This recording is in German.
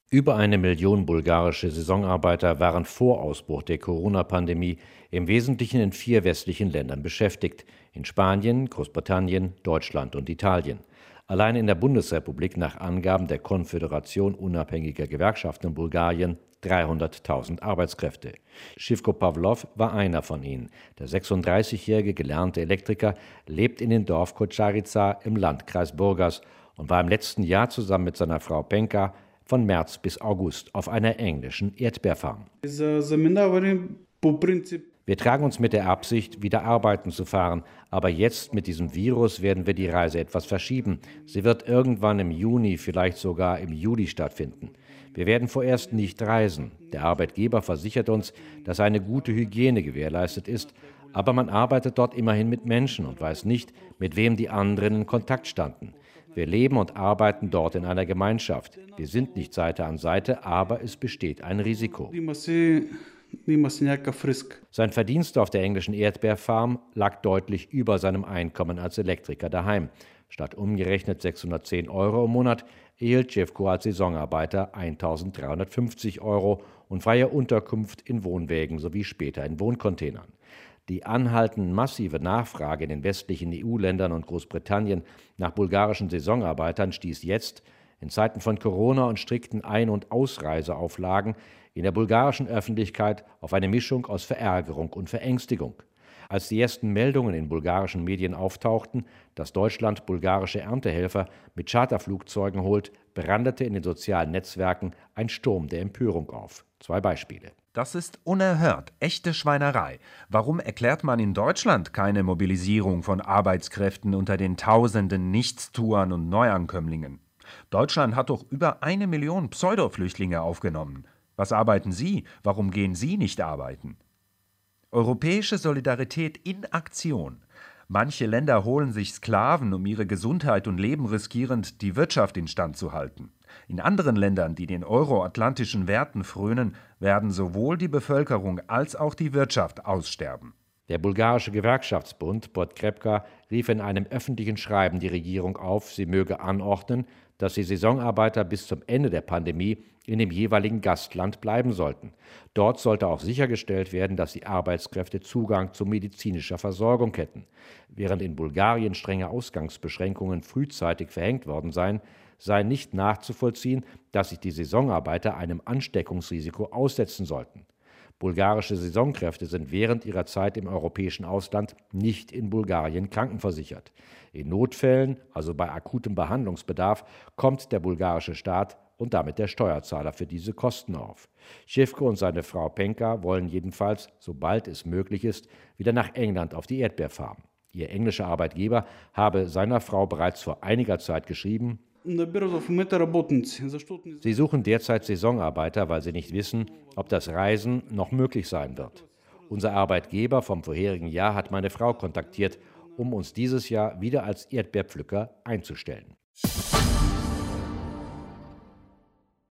Über 1 Million bulgarische Saisonarbeiter waren vor Ausbruch der Corona-Pandemie im Wesentlichen in 4 westlichen Ländern beschäftigt: in Spanien, Großbritannien, Deutschland und Italien. Allein in der Bundesrepublik nach Angaben der Konföderation unabhängiger Gewerkschaften in Bulgarien 300.000 Arbeitskräfte. Živko Pavlov war einer von ihnen. Der 36-jährige gelernte Elektriker lebt in dem Dorf Kočarica im Landkreis Burgas und war im letzten Jahr zusammen mit seiner Frau Penka von März bis August auf einer englischen Erdbeerfarm. Wir tragen uns mit der Absicht, wieder arbeiten zu fahren, aber jetzt mit diesem Virus werden wir die Reise etwas verschieben. Sie wird irgendwann im Juni, vielleicht sogar im Juli stattfinden. Wir werden vorerst nicht reisen. Der Arbeitgeber versichert uns, dass eine gute Hygiene gewährleistet ist, aber man arbeitet dort immerhin mit Menschen und weiß nicht, mit wem die anderen in Kontakt standen. Wir leben und arbeiten dort in einer Gemeinschaft. Wir sind nicht Seite an Seite, aber es besteht ein Risiko. Sein Verdienst auf der englischen Erdbeerfarm lag deutlich über seinem Einkommen als Elektriker daheim. Statt umgerechnet 610 € im Monat erhielt Živko als Saisonarbeiter 1.350 € und freie Unterkunft in Wohnwägen sowie später in Wohncontainern. Die anhaltend massive Nachfrage in den westlichen EU-Ländern und Großbritannien nach bulgarischen Saisonarbeitern stieß jetzt, in Zeiten von Corona und strikten Ein- und Ausreiseauflagen, in der bulgarischen Öffentlichkeit auf eine Mischung aus Verärgerung und Verängstigung. Als die ersten Meldungen in bulgarischen Medien auftauchten, dass Deutschland bulgarische Erntehelfer mit Charterflugzeugen holt, brandete in den sozialen Netzwerken ein Sturm der Empörung auf. 2 Beispiele. Das ist unerhört, echte Schweinerei. Warum erklärt man in Deutschland keine Mobilisierung von Arbeitskräften unter den tausenden Nichtstuern und Neuankömmlingen? Deutschland hat doch über 1 Million Pseudoflüchtlinge aufgenommen. Was arbeiten Sie? Warum gehen Sie nicht arbeiten? Europäische Solidarität in Aktion. Manche Länder holen sich Sklaven, um ihre Gesundheit und Leben riskierend die Wirtschaft instand zu halten. In anderen Ländern, die den euroatlantischen Werten frönen, werden sowohl die Bevölkerung als auch die Wirtschaft aussterben. Der bulgarische Gewerkschaftsbund Podkrepka rief in einem öffentlichen Schreiben die Regierung auf, sie möge anordnen, dass die Saisonarbeiter bis zum Ende der Pandemie in dem jeweiligen Gastland bleiben sollten. Dort sollte auch sichergestellt werden, dass die Arbeitskräfte Zugang zu medizinischer Versorgung hätten. Während in Bulgarien strenge Ausgangsbeschränkungen frühzeitig verhängt worden seien, sei nicht nachzuvollziehen, dass sich die Saisonarbeiter einem Ansteckungsrisiko aussetzen sollten. Bulgarische Saisonkräfte sind während ihrer Zeit im europäischen Ausland nicht in Bulgarien krankenversichert. In Notfällen, also bei akutem Behandlungsbedarf, kommt der bulgarische Staat und damit der Steuerzahler für diese Kosten auf. Živko und seine Frau Penka wollen jedenfalls, sobald es möglich ist, wieder nach England auf die Erdbeerfarm. Ihr englischer Arbeitgeber habe seiner Frau bereits vor einiger Zeit geschrieben: Sie suchen derzeit Saisonarbeiter, weil sie nicht wissen, ob das Reisen noch möglich sein wird. Unser Arbeitgeber vom vorherigen Jahr hat meine Frau kontaktiert, um uns dieses Jahr wieder als Erdbeerpflücker einzustellen.